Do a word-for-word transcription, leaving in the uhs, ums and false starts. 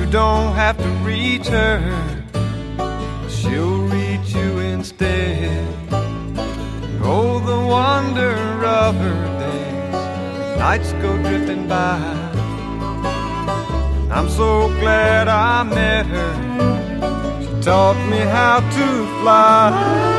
don't have to reach her, she'll reach you instead. Oh, the wonder of her days, nights go drifting by. I'm so glad I met her, she taught me how to fly.